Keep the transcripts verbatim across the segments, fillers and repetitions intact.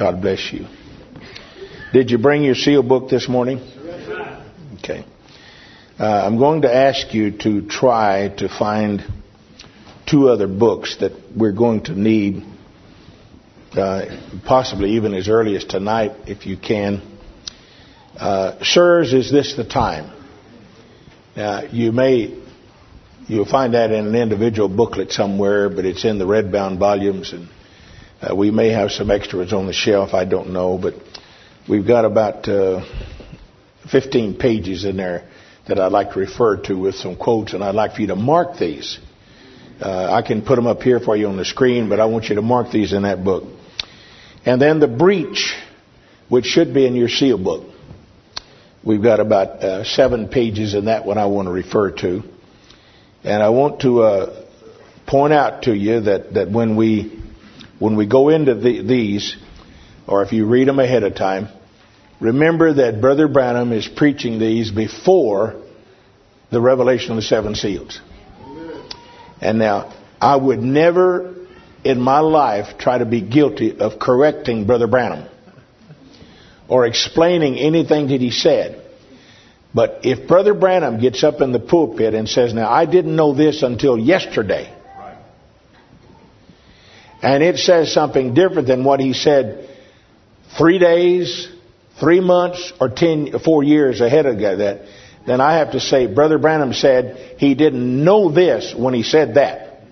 God bless you. Did you bring your seal book this morning? Okay. Uh, I'm going to ask you to try to find two other books that we're going to need, uh, possibly even as early as tonight, if you can. Uh, Sirs, is this the time? Now, you may, you'll find that in an individual booklet somewhere, but it's in the red-bound volumes, and uh, we may have some extras on the shelf, I don't know, but we've got about uh, fifteen pages in there that I'd like to refer to with some quotes, and I'd like for you to mark these. Uh, I can put them up here for you on the screen, but I want you to mark these in that book. And then the breach, which should be in your seal book. We've got about uh, seven pages in that one I want to refer to. And I want to uh, point out to you that, that when we when we go into the, these, or if you read them ahead of time, remember that Brother Branham is preaching these before the revelation of the seven seals. And now, I would never in my life try to be guilty of correcting Brother Branham or explaining anything that he said. But if Brother Branham gets up in the pulpit and says, now, I didn't know this until yesterday, and it says something different than what he said three days, three months, or ten, four years ahead of that, then I have to say, Brother Branham said he didn't know this when he said that.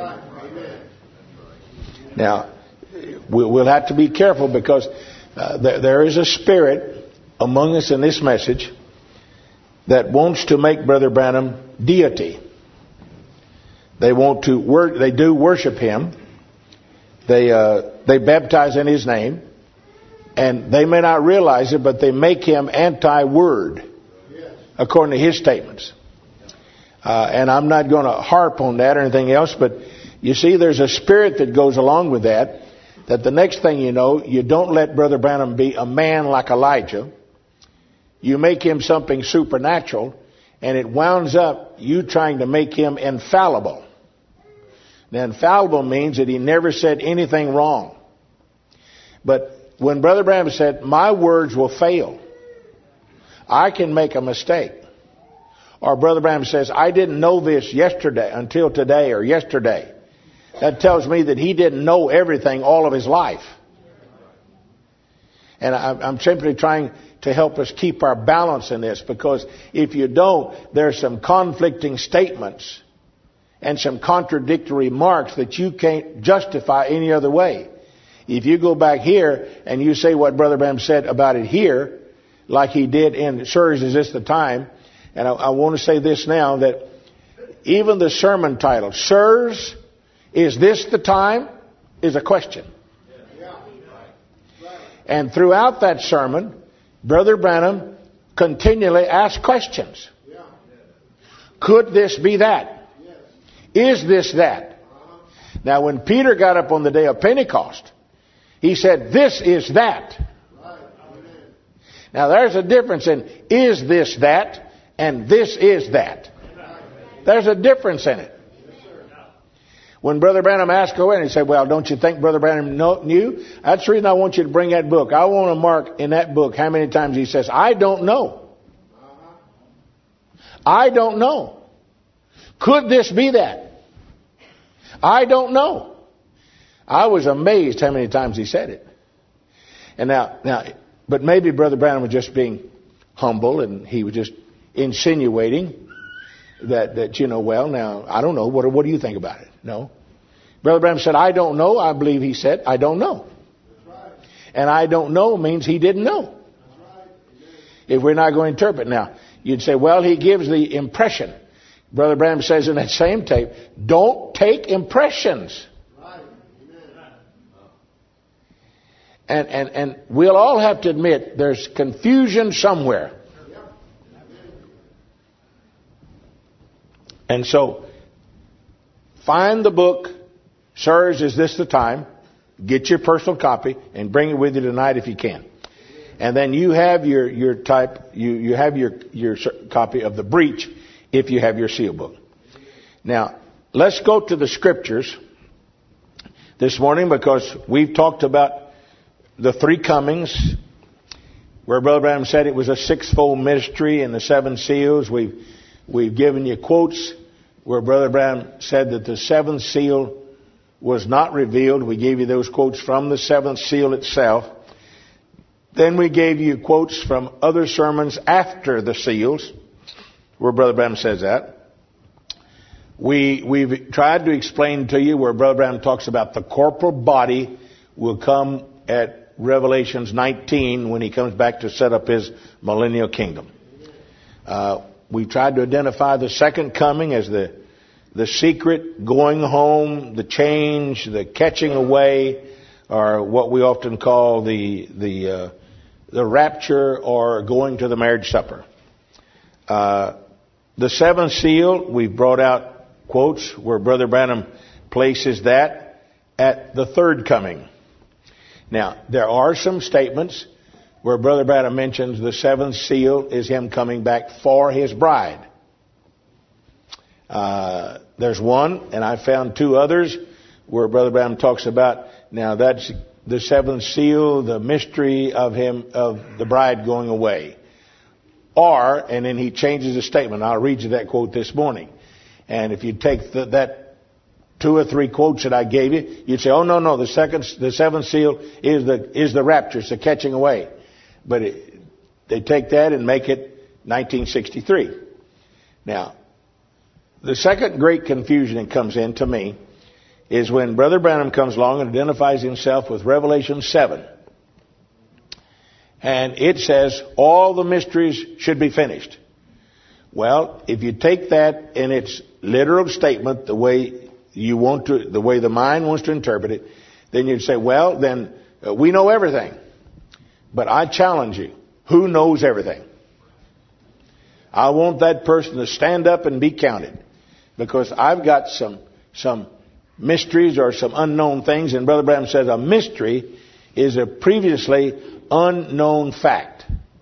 Now, we'll have to be careful because uh, there is a spirit among us in this message that wants to make Brother Branham deity. They want to work. They do worship him. They uh, they baptize in his name, and they may not realize it, but they make him anti-word, according to his statements. Uh, and I'm not going to harp on that or anything else, but you see, there's a spirit that goes along with that. That the next thing you know, you don't let Brother Branham be a man like Elijah. You make him something supernatural, and it wounds up you trying to make him infallible. Now, infallible means that he never said anything wrong. But when Brother Branham said, my words will fail, I can make a mistake. Or Brother Branham says, I didn't know this yesterday until today or yesterday. That tells me that he didn't know everything all of his life. And I'm simply trying to help us keep our balance in this, because if you don't, there's some conflicting statements and some contradictory remarks that you can't justify any other way. If you go back here and you say what Brother Branham said about it here, like he did in Sirs, Is This the Time? And I, I want to say this now, that even the sermon title, Sirs, Is This the Time? Is a question. And throughout that sermon, Brother Branham continually asked questions. Could this be that? Is this that? Now, when Peter got up on the day of Pentecost, he said, this is that. Now, there's a difference in is this that and this is that. There's a difference in it. When Brother Branham asked away, and he said, well, don't you think Brother Branham knew? That's the reason I want you to bring that book. I want to mark in that book how many times he says, I don't know. I don't know. Could this be that? I don't know. I was amazed how many times he said it. And now, now, but maybe Brother Branham was just being humble, and he was just insinuating that, that you know, well, now, I don't know. What, what do you think about it? No. Brother Branham said, I don't know. I believe he said, I don't know. And I don't know means he didn't know. If we're not going to interpret. Now, you'd say, well, he gives the impression. Brother Branham says in that same tape, don't take impressions. And, and, and we'll all have to admit there's confusion somewhere. And so, find the book, Sirs, Is This the Time? Get your personal copy and bring it with you tonight if you can. And then you have your, your type, you, you have your, your copy of the breach if you have your seal book. Now, let's go to the scriptures this morning, because we've talked about the three comings, where Brother Branham said it was a sixfold mystery and the seven seals. We've, we've given you quotes where Brother Branham said that the seventh seal was not revealed. We gave you those quotes from the seventh seal itself. Then we gave you quotes from other sermons after the seals, where Brother Branham says that. We, we've tried to explain to you where Brother Branham talks about the corporal body will come at Revelations nineteen when he comes back to set up his millennial kingdom. Uh, we've tried to identify the second coming as the the secret going home, the change, the catching away, or what we often call the the uh, the rapture or going to the marriage supper. Uh, the seventh seal, we've brought out quotes where Brother Branham places that at the third coming. Now, there are some statements where Brother Branham mentions the seventh seal is him coming back for his bride. Uh, there's one, and I found two others where Brother Branham talks about, now that's the seventh seal, the mystery of him, of the bride going away. Or, and then he changes the statement. I'll read you that quote this morning. And if you take the, that two or three quotes that I gave you, you'd say, oh, no, no, the second, the seventh seal is the, is the rapture, it's the catching away. But it, they take that and make it nineteen sixty-three. Now, the second great confusion that comes in to me is when Brother Branham comes along and identifies himself with Revelation seven. And it says all the mysteries should be finished. Well, if you take that in its literal statement, the way you want to, the way the mind wants to interpret it, then you'd say, well, then uh, we know everything. But I challenge you, who knows everything? I want that person to stand up and be counted, because I've got some some mysteries or some unknown things, and Brother Branham says a mystery is a previously unknown fact.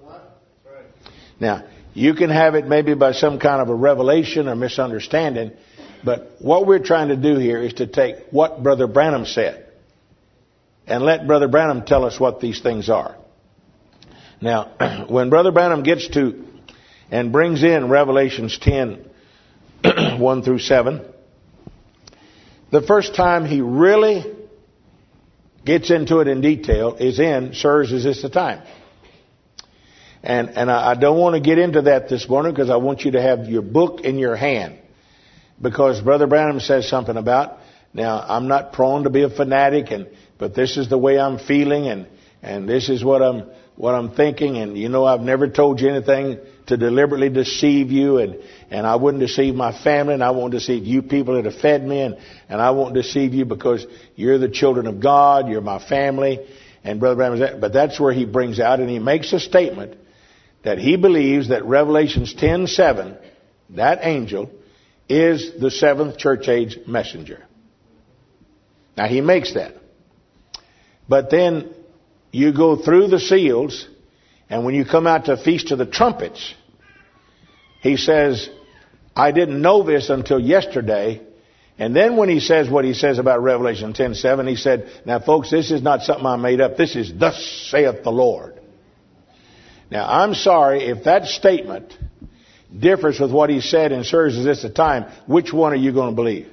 Now, you can have it maybe by some kind of a revelation or misunderstanding, but what we're trying to do here is to take what Brother Branham said and let Brother Branham tell us what these things are. Now, when Brother Branham gets to and brings in Revelations ten, one through seven, the first time he really gets into it in detail is in, sirs, is this the time? And, and I, I don't want to get into that this morning because I want you to have your book in your hand. Because Brother Branham says something about, now I'm not prone to be a fanatic, and but this is the way I'm feeling, and, and this is what I'm what I'm thinking, and you know I've never told you anything to deliberately deceive you, and, and I wouldn't deceive my family, and I won't deceive you people that have fed me, and, and I won't deceive you because you're the children of God, you're my family. And Brother Branham says, but that's where he brings out, and he makes a statement that he believes that Revelations ten seven, that angel, is the seventh church age messenger. Now he makes that. But then you go through the seals, and when you come out to Feast of the Trumpets, he says, I didn't know this until yesterday. And then when he says what he says about Revelation ten seven, he said, now folks, this is not something I made up. This is thus saith the Lord. Now I'm sorry if that statement differs with what he said in Sirs, is this the time? Which one are you going to believe?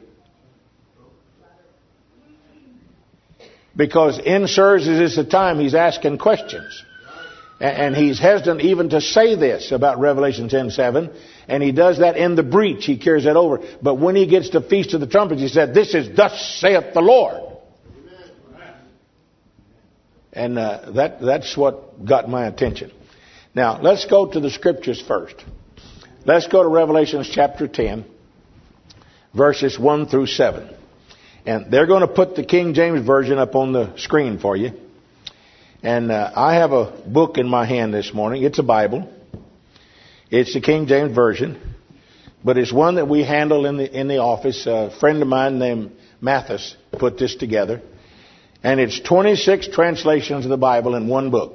Because in Sirs, is this the time? He's asking questions. And he's hesitant even to say this about Revelation ten seven. And he does that in the breach. He carries that over. But when he gets to Feast of the Trumpets, he said, this is thus saith the Lord. And uh, that that's what got my attention. Now, let's go to the Scriptures first. Let's go to Revelation chapter ten, verses one through seven. And they're going to put the King James Version up on the screen for you. And uh, I have a book in my hand this morning. It's a Bible. It's the King James Version. But it's one that we handle in the in the office. A friend of mine named Mathis put this together. And it's twenty-six translations of the Bible in one book.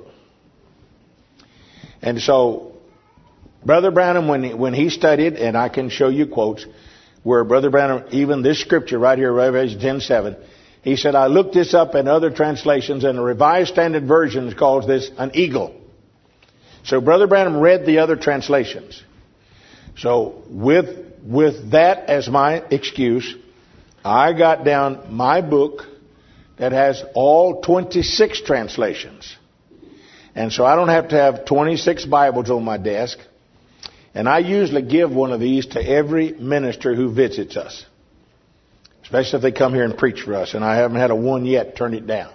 And so Brother Branham, when he, when he studied, and I can show you quotes, where Brother Branham, even this scripture right here, Revelation ten seven, He said, I looked this up in other translations, and the Revised Standard Version calls this an eagle. So Brother Branham read the other translations. So with with that as my excuse, I got down my book that has all twenty-six translations. And so I don't have to have twenty-six Bibles on my desk. And I usually give one of these to every minister who visits us, especially if they come here and preach for us. And I haven't had a one yet turn it down.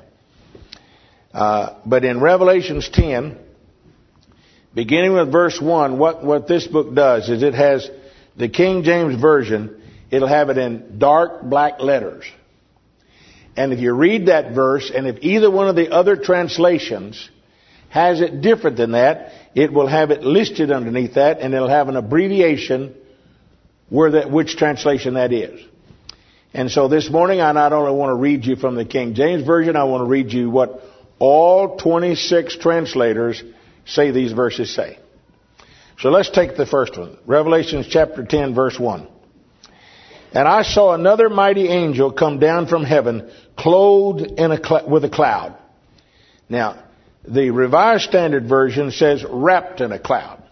Uh, but in Revelations ten, beginning with verse one, what, what this book does is it has the King James Version. It'll have it in dark black letters. And if you read that verse, and if either one of the other translations has it different than that, it will have it listed underneath that, and it'll have an abbreviation where that, which translation that is. And so this morning, I not only want to read you from the King James Version, I want to read you what all twenty-six translators say these verses say. So let's take the first one. Revelation chapter ten, verse one. And I saw another mighty angel come down from heaven, clothed in a cl- with a cloud. Now, the Revised Standard Version says wrapped in a cloud.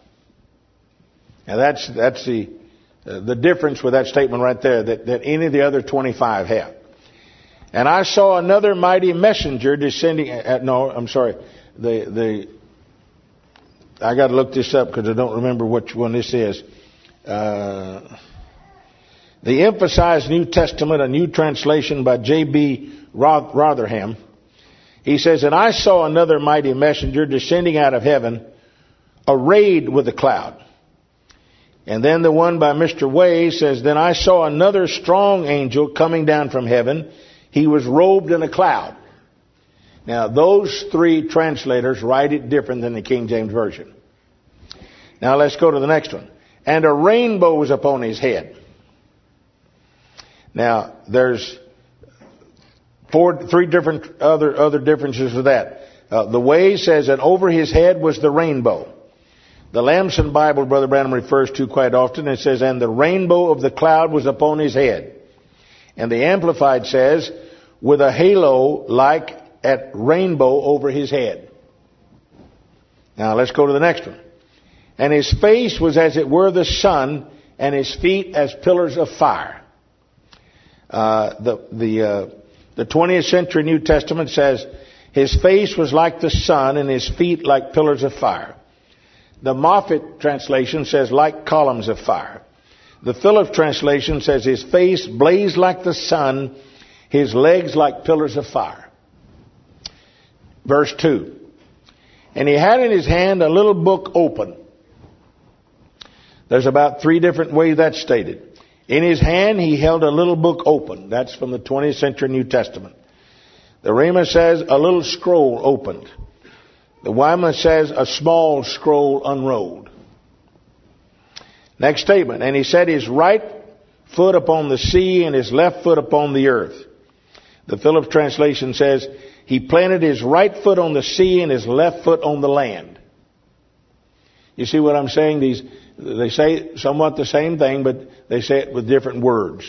Now that's that's the uh, the difference with that statement right there that, that any of the other twenty-five have. And I saw another mighty messenger descending. Uh, no, I'm sorry. The the I got to look this up because I don't remember which one this is. Uh, the Emphasized New Testament, a new translation by J B Rotherham. He says, and I saw another mighty messenger descending out of heaven, arrayed with a cloud. And then the one by Mister Way says, then I saw another strong angel coming down from heaven. He was robed in a cloud. Now, those three translators write it different than the King James Version. Now, let's go to the next one. And a rainbow was upon his head. Now, there's four, three different other other differences with that. Uh, the Way says that over his head was the rainbow. The Lamson Bible, Brother Branham refers to quite often. It says, and the rainbow of the cloud was upon his head. And the Amplified says, with a halo like at rainbow over his head. Now let's go to the next one. And his face was as it were the sun, and his feet as pillars of fire. Uh, the the uh, the twentieth century New Testament says his face was like the sun, and his feet like pillars of fire. The Moffat translation says like columns of fire. The Phillips translation says his face blazed like the sun, his legs like pillars of fire. Verse two. And he had in his hand a little book open. There's about three different ways that's stated. In his hand he held a little book open. That's from the twentieth century New Testament. The Rhema says a little scroll opened. The Wyman says a small scroll unrolled. Next statement. And he set his right foot upon the sea and his left foot upon the earth. The Phillips translation says he planted his right foot on the sea and his left foot on the land. You see what I'm saying? These, they say somewhat the same thing, but they say it with different words.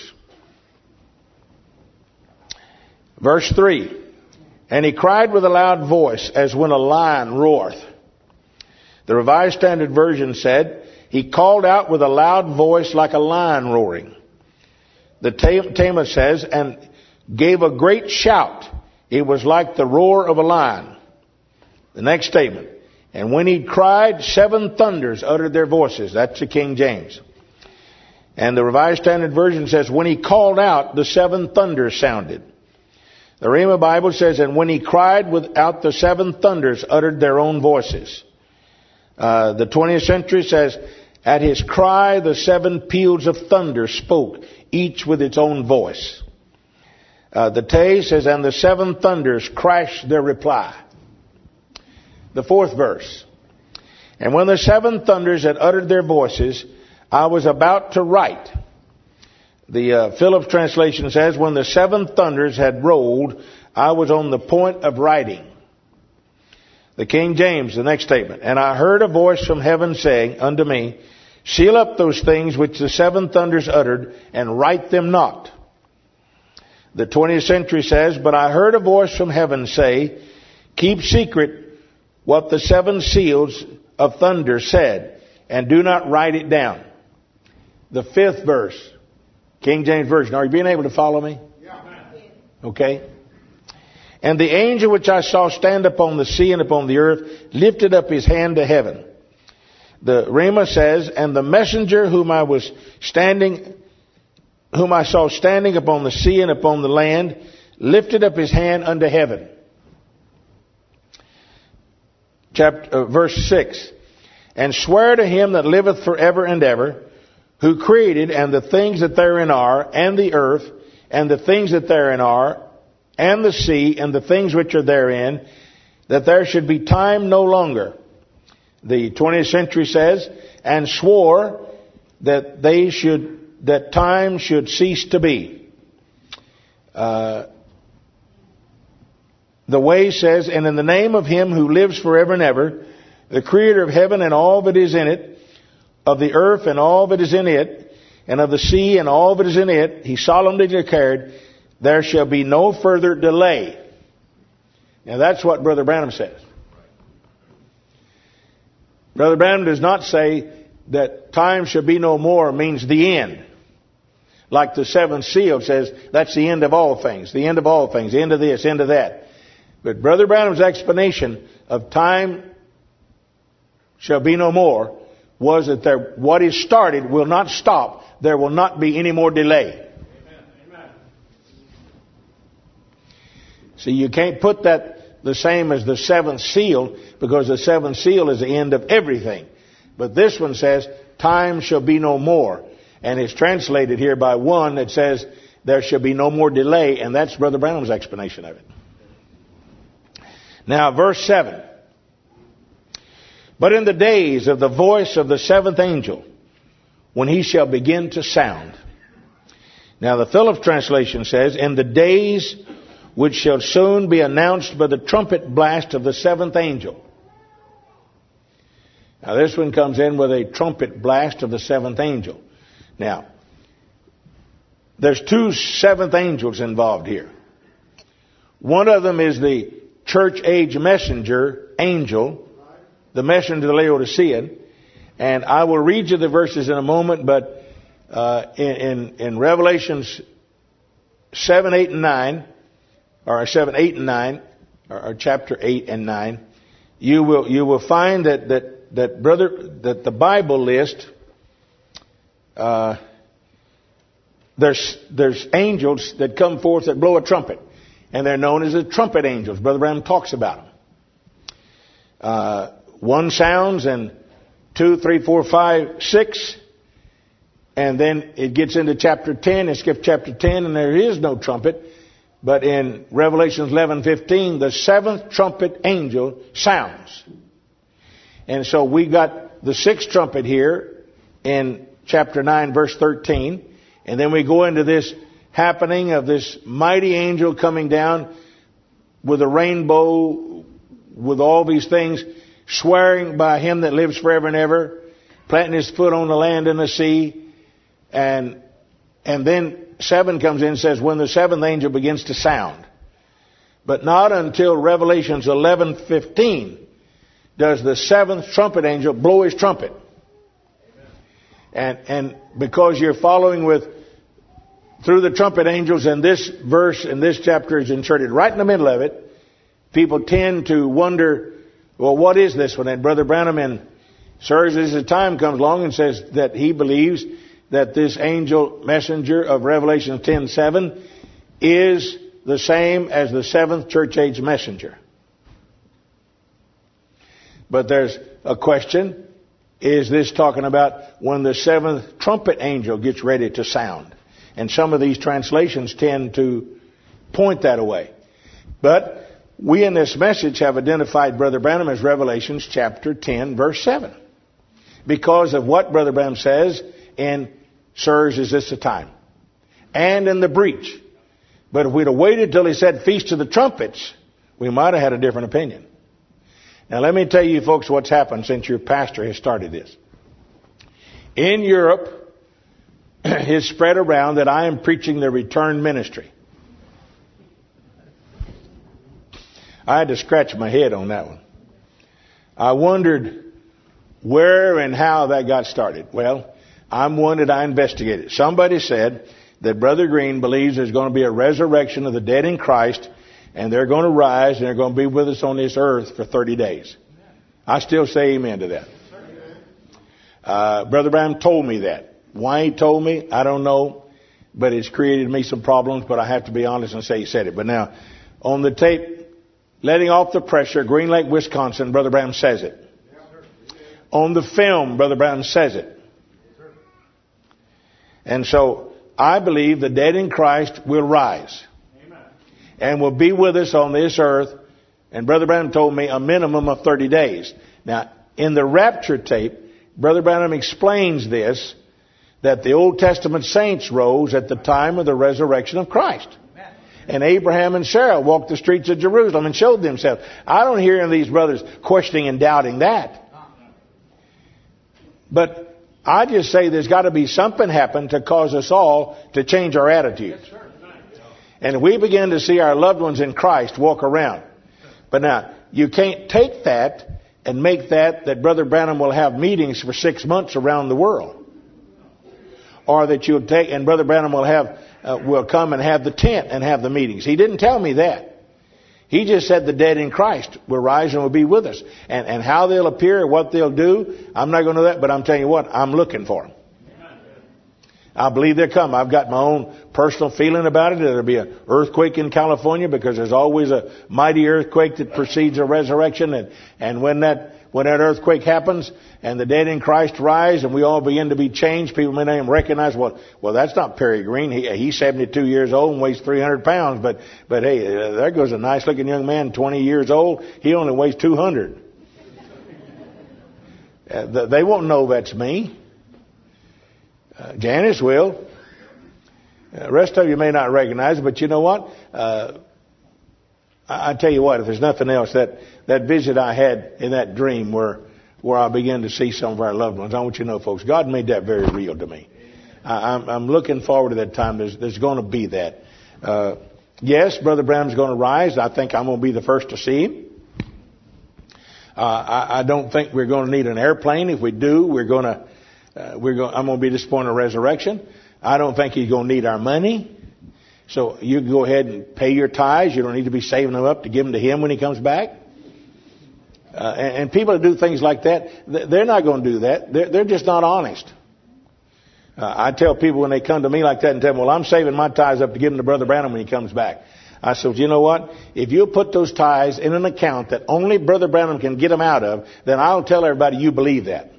Verse three. And he cried with a loud voice as when a lion roareth. The Revised Standard Version said, he called out with a loud voice like a lion roaring. The Tama says, and gave a great shout. It was like the roar of a lion. The next statement. And when he cried, seven thunders uttered their voices. That's the King James. And the Revised Standard Version says, when he called out, the seven thunders sounded. The Rhema Bible says, and when he cried without, the seven thunders uttered their own voices. Uh, the twentieth century says, at his cry, the seven peals of thunder spoke, each with its own voice. Uh, the Tay says, and the seven thunders crashed their reply. The fourth verse. And when the seven thunders had uttered their voices, I was about to write. The uh, Phillips translation says, when the seven thunders had rolled, I was on the point of writing. The King James, the next statement. And I heard a voice from heaven saying unto me, seal up those things which the seven thunders uttered, and write them not. The twentieth century says, but I heard a voice from heaven say, keep secret what the seven seals of thunder said, and do not write it down. The fifth verse, King James Version. Are you being able to follow me? Okay. And the angel which I saw stand upon the sea and upon the earth lifted up his hand to heaven. The Rhema says, and the messenger whom I was standing, whom I saw standing upon the sea and upon the land, lifted up his hand unto heaven. Chapter, uh, verse six. And swear to him that liveth forever and ever, who created and the things that therein are, and the earth, and the things that therein are, and the sea, and the things which are therein, that there should be time no longer. The twentieth century says, and swore that they should, that time should cease to be. Uh, the Way says, and in the name of him who lives forever and ever, the creator of heaven and all that is in it, of the earth and all that is in it, and of the sea and all that is in it, he solemnly declared, there shall be no further delay. Now that's what Brother Branham says. Brother Branham does not say that time shall be no more means the end. Like the seventh seal says, that's the end of all things, the end of all things, the end of this, end of that. But Brother Branham's explanation of time shall be no more was that there, what is started will not stop. There will not be any more delay. Amen. See, you can't put that the same as the seventh seal, because the seventh seal is the end of everything. But this one says, time shall be no more. And it's translated here by one that says, there shall be no more delay. And that's Brother Branham's explanation of it. Now, verse seven. But in the days of the voice of the seventh angel, when he shall begin to sound. Now the Phillips translation says, in the days which shall soon be announced by the trumpet blast of the seventh angel. Now this one comes in with a trumpet blast of the seventh angel. Now, there's two seventh angels involved here. One of them is the church age messenger angel, the messenger to the Laodicean. And I will read you the verses in a moment, but uh, in, in, in Revelations seven, eight, and nine, or seven, eight, and nine, or, or chapter eight and nine, you will you will find that that that brother that the Bible list uh, there's there's angels that come forth that blow a trumpet, and they're known as the trumpet angels. Brother Branham talks about them. Uh, one sounds and two, three, four, five, six, and then it gets into chapter ten. It skips chapter ten, and there is no trumpet. But in Revelation eleven fifteen, the seventh trumpet angel sounds. And so we got the sixth trumpet here in chapter nine, verse thirteen. And then we go into this happening of this mighty angel coming down with a rainbow, with all these things, swearing by him that lives forever and ever, planting his foot on the land and the sea. And and then seven comes in and says, when the seventh angel begins to sound. But not until Revelations eleven fifteen does the seventh trumpet angel blow his trumpet. And and because you're following with through the trumpet angels, and this verse in this chapter is inserted right in the middle of it, people tend to wonder, well, what is this one? And Brother Branham in Sirs, as the time comes along and says that he believes that this angel messenger of Revelation ten seven is the same as the seventh church age messenger. But there's a question. Is this talking about when the seventh trumpet angel gets ready to sound? And some of these translations tend to point that away. But we in this message have identified Brother Branham as Revelations chapter ten, verse seven. Because of what Brother Branham says in Sirs, is this the time? And in the breach. But if we'd have waited till he said Feast of the Trumpets, we might have had a different opinion. Now let me tell you folks what's happened since your pastor has started this. In Europe, it's spread around that I am preaching the return ministry. I had to scratch my head on that one. I wondered where and how that got started. Well, I'm one that I investigated. Somebody said that Brother Green believes there's going to be a resurrection of the dead in Christ, and they're going to rise and they're going to be with us on this earth for thirty days. I still say amen to that. Uh, Brother Branham told me that. Why he told me, I don't know, but it's created me some problems, but I have to be honest and say he said it. But now, on the tape, letting off the pressure, Green Lake, Wisconsin, Brother Branham says it. On the film, Brother Branham says it. And so, I believe the dead in Christ will rise. And will be with us on this earth. And Brother Branham told me a minimum of thirty days. Now, in the rapture tape, Brother Branham explains this, that the Old Testament saints rose at the time of the resurrection of Christ. And Abraham and Sarah walked the streets of Jerusalem and showed themselves. I don't hear any of these brothers questioning and doubting that. But I just say there's got to be something happen to cause us all to change our attitudes. And if we begin to see our loved ones in Christ walk around. But now, you can't take that and make that that Brother Branham will have meetings for six months around the world. Or that you'll take, and Brother Branham will have, uh, will come and have the tent and have the meetings. He didn't tell me that. He just said the dead in Christ will rise and will be with us. And, and how they'll appear, what they'll do, I'm not going to know that, but I'm telling you what, I'm looking for them. I believe they'll come. I've got my own personal feeling about it. There'll be an earthquake in California because there's always a mighty earthquake that precedes a resurrection. And, and when that when that earthquake happens and the dead in Christ rise and we all begin to be changed, people may not even recognize, well, well, that's not Perry Green. He, he's seventy-two years old and weighs three hundred pounds. But, but hey, uh, there goes a nice looking young man, twenty years old. He only weighs two hundred. Uh, they won't know that's me. Uh, Janice will. The uh, rest of you may not recognize it, but you know what? Uh, I, I tell you what, if there's nothing else, that, that visit I had in that dream where where I began to see some of our loved ones, I want you to know, folks, God made that very real to me. I, I'm, I'm looking forward to that time. There's, there's going to be that. Uh, yes, Brother Branham's going to rise. I think I'm going to be the first to see him. Uh, I, I don't think we're going to need an airplane. If we do, we're going to Uh, we're going, I'm going to be disappointed in resurrection. I don't think he's going to need our money. So you can go ahead and pay your tithes. You don't need to be saving them up to give them to him when he comes back. Uh, and, and people that do things like that, they're not going to do that. They're, they're just not honest. Uh, I tell people when they come to me like that and tell them, well, I'm saving my tithes up to give them to Brother Branham when he comes back. I said, you know what? If you put those tithes in an account that only Brother Branham can get them out of, then I'll tell everybody you believe that.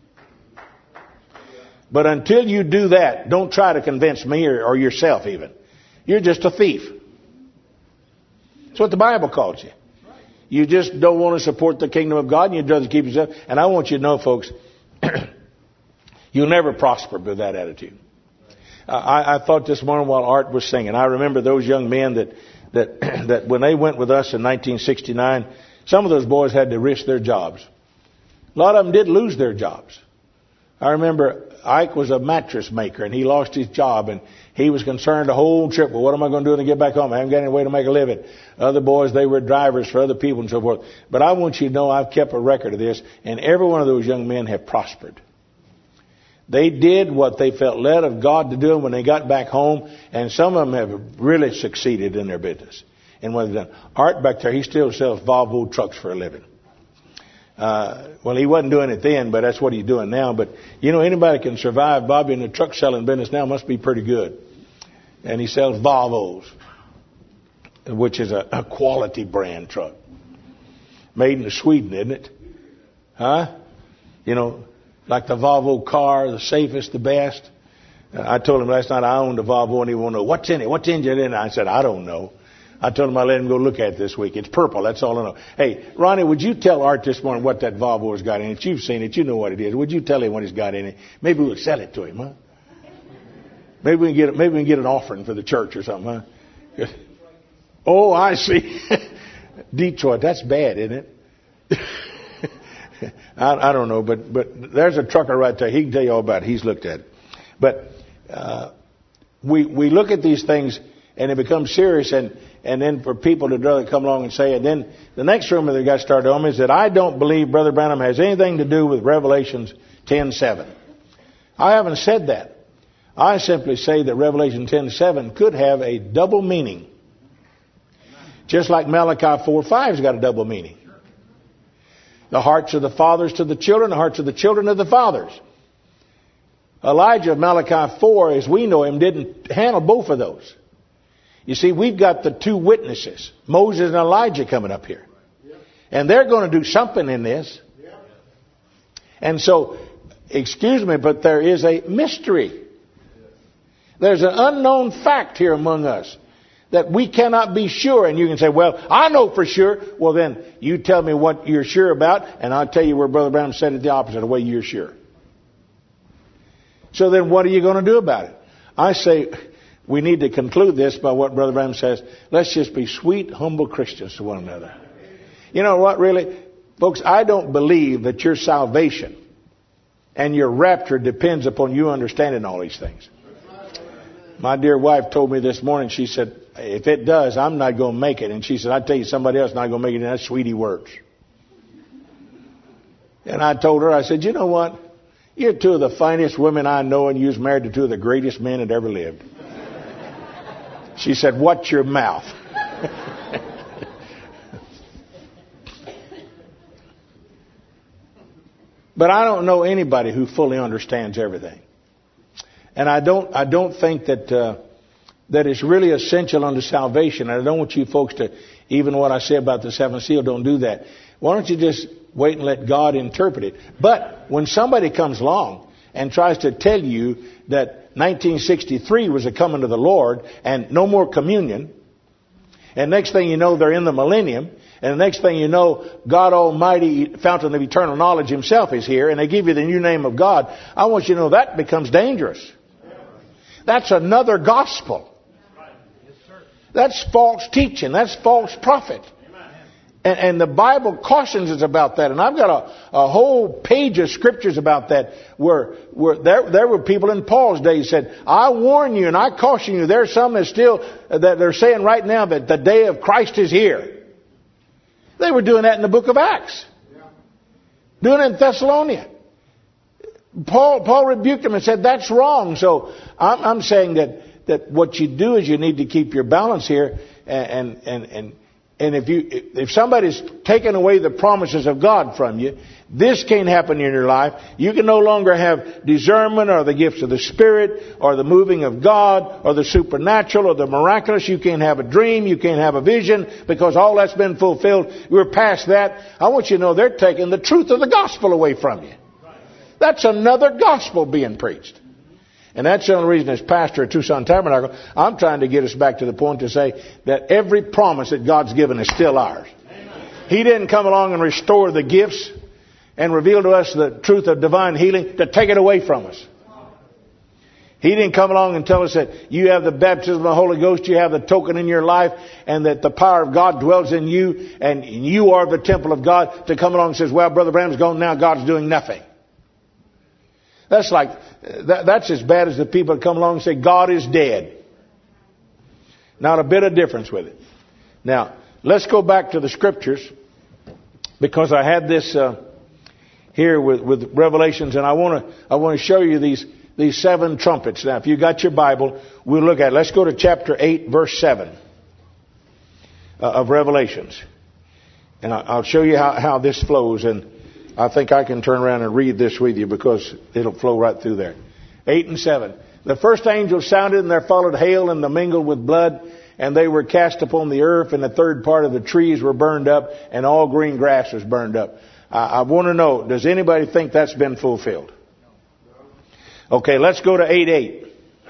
But until you do that, don't try to convince me or, or yourself even. You're just a thief. That's what the Bible calls you. You just don't want to support the kingdom of God and you'd rather keep yourself. And I want you to know, folks, you'll never prosper with that attitude. Uh, I, I thought this morning while Art was singing, I remember those young men that, that, that when they went with us in nineteen sixty-nine, some of those boys had to risk their jobs. A lot of them did lose their jobs. I remember Ike was a mattress maker and he lost his job and he was concerned the whole trip. Well, what am I going to do when I get back home? I haven't got any way to make a living. Other boys, they were drivers for other people and so forth. But I want you to know I've kept a record of this and every one of those young men have prospered. They did what they felt led of God to do when they got back home, and some of them have really succeeded in their business. And what they've done. Art back there, he still sells Volvo trucks for a living. Uh, well, he wasn't doing it then, but that's what he's doing now. But, you know, anybody can survive, Bobby, in the truck selling business now must be pretty good. And he sells Volvos, which is a, a quality brand truck. Made in Sweden, isn't it? Huh? You know, like the Volvo car, the safest, the best. Uh, I told him last night I owned a Volvo and he wanted to know, what's in it? What's engine in it? I said, I don't know. I told him I let him go look at it this week. It's purple. That's all I know. Hey, Ronnie, would you tell Art this morning what that Volvo has got in it? You've seen it. You know what it is. Would you tell him what it's got in it? Maybe we'll sell it to him, huh? Maybe we can get maybe we can get an offering for the church or something, huh? Oh, I see. Detroit. That's bad, isn't it? I, I don't know, but but there's a trucker right there. He can tell you all about it. He's looked at it. But uh, we we look at these things and it becomes serious, and and then for people to really come along and say it. Then the next rumor that got started on me is that I don't believe Brother Branham has anything to do with Revelations ten seven. I haven't said that. I simply say that Revelation ten seven could have a double meaning. Just like Malachi four five has got a double meaning. The hearts of the fathers to the children, the hearts of the children to the fathers. Elijah of Malachi four, as we know him, didn't handle both of those. You see, we've got the two witnesses, Moses and Elijah, coming up here. And they're going to do something in this. And so, excuse me, but there is a mystery. There's an unknown fact here among us that we cannot be sure. And you can say, well, I know for sure. Well, then you tell me what you're sure about, and I'll tell you where Brother Branham said it the opposite of the way you're sure. So then what are you going to do about it? I say we need to conclude this by what Brother Branham says. Let's just be sweet, humble Christians to one another. You know what, really? Folks, I don't believe that your salvation and your rapture depends upon you understanding all these things. My dear wife told me this morning, she said, if it does, I'm not going to make it. And she said, I tell you, somebody else not going to make it. And that's sweetie words. And I told her, I said, you know what? You're two of the finest women I know, and you was married to two of the greatest men that ever lived. She said, watch your mouth. But I don't know anybody who fully understands everything. And I don't, I don't think that, uh, that it's really essential unto salvation. And I don't want you folks to, even what I say about the seventh seal, don't do that. Why don't you just wait and let God interpret it? But when somebody comes along and tries to tell you that nineteen sixty-three was the coming of the Lord and no more communion, and next thing you know, they're in the millennium, and the next thing you know, God Almighty, fountain of eternal knowledge himself is here, and they give you the new name of God, I want you to know that becomes dangerous. That's another gospel. That's false teaching. That's false prophet. And, and the Bible cautions us about that. And I've got a, a whole page of scriptures about that where, where there, there were people in Paul's day who said, I warn you and I caution you. There's some that still, that they're saying right now that the day of Christ is here. They were doing that in the book of Acts. Doing it in Thessalonica. Paul, Paul rebuked them and said, that's wrong. So I'm, I'm saying that, that what you do is you need to keep your balance here. And, and, and, and if you, if somebody's taken away the promises of God from you, this can't happen in your life. You can no longer have discernment or the gifts of the Spirit or the moving of God or the supernatural or the miraculous. You can't have a dream. You can't have a vision because all that's been fulfilled. We're past that. I want you to know they're taking the truth of the gospel away from you. That's another gospel being preached. And that's the only reason as pastor at Tucson Tabernacle, I'm trying to get us back to the point to say that every promise that God's given is still ours. Amen. He didn't come along and restore the gifts and reveal to us the truth of divine healing to take it away from us. He didn't come along and tell us that you have the baptism of the Holy Ghost, you have the token in your life, and that the power of God dwells in you, and you are the temple of God, to come along and says, well, Brother Branham's gone now, God's doing nothing. That's like, that, that's as bad as the people that come along and say, God is dead. Not a bit of difference with it. Now, let's go back to the scriptures, because I had this uh, here with, with Revelations, and I want to I want to show you these these seven trumpets. Now, if you got your Bible, we'll look at it. Let's go to chapter eight, verse seven uh, of Revelations. And I'll show you how, how this flows, and I think I can turn around and read this with you because it'll flow right through there. Eight and seven. The first angel sounded, and there followed hail and the mingled with blood, and they were cast upon the earth, and the third part of the trees were burned up, and all green grass was burned up. I, I want to know, does anybody think that's been fulfilled? Okay, let's go to eight eight.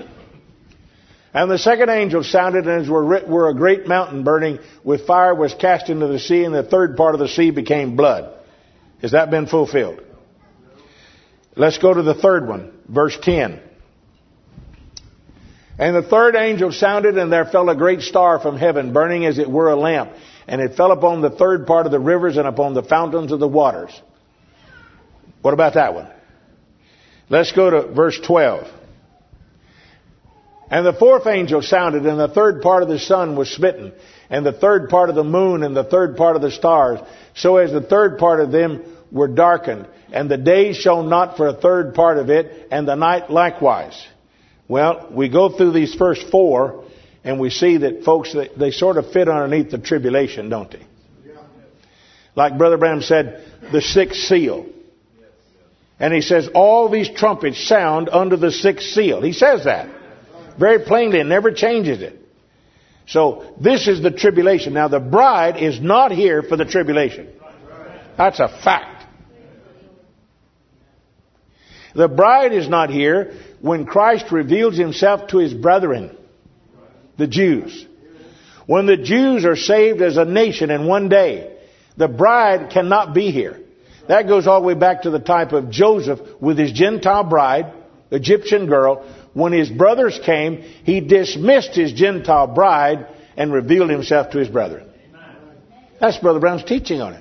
And the second angel sounded, and as were, were a great mountain burning with fire was cast into the sea, and the third part of the sea became blood. Has that been fulfilled? Let's go to the third one, verse ten. And the third angel sounded, and there fell a great star from heaven, burning as it were a lamp. And it fell upon the third part of the rivers and upon the fountains of the waters. What about that one? Let's go to verse twelve. And the fourth angel sounded, and the third part of the sun was smitten, and the third part of the moon, and the third part of the stars, so as the third part of them were darkened. And the day shone not for a third part of it, and the night likewise. Well, we go through these first four, and we see that, folks, they, they sort of fit underneath the tribulation, don't they? Like Brother Branham said, the sixth seal. And he says, all these trumpets sound under the sixth seal. He says that very plainly and never changes it. So this is the tribulation. Now the bride is not here for the tribulation. That's a fact. The bride is not here when Christ reveals himself to his brethren, the Jews. When the Jews are saved as a nation in one day, the bride cannot be here. That goes all the way back to the type of Joseph with his Gentile bride, Egyptian girl. When his brothers came, he dismissed his Gentile bride and revealed himself to his brethren. That's Brother Brown's teaching on it.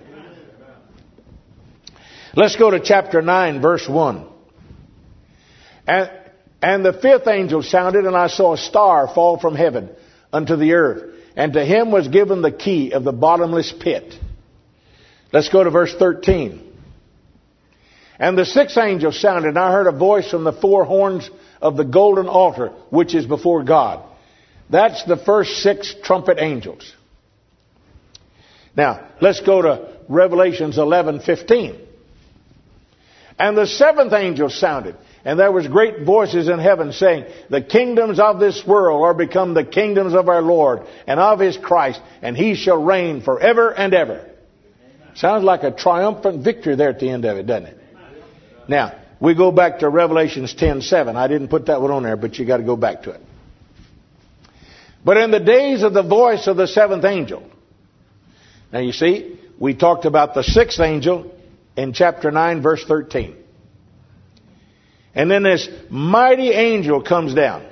Let's go to chapter nine, verse one. And, and the fifth angel sounded, and I saw a star fall from heaven unto the earth. And to him was given the key of the bottomless pit. Let's go to verse thirteen. And the sixth angel sounded, and I heard a voice from the four horns of the golden altar, which is before God. That's the first six trumpet angels. Now, let's go to Revelations eleven fifteen. And the seventh angel sounded, and there was great voices in heaven saying, the kingdoms of this world are become the kingdoms of our Lord and of his Christ, and he shall reign forever and ever. Sounds like a triumphant victory there at the end of it, doesn't it? Now, we go back to Revelations ten seven. I didn't put that one on there, but you got to go back to it. But in the days of the voice of the seventh angel. Now you see, we talked about the sixth angel in chapter nine, verse thirteen. And then this mighty angel comes down.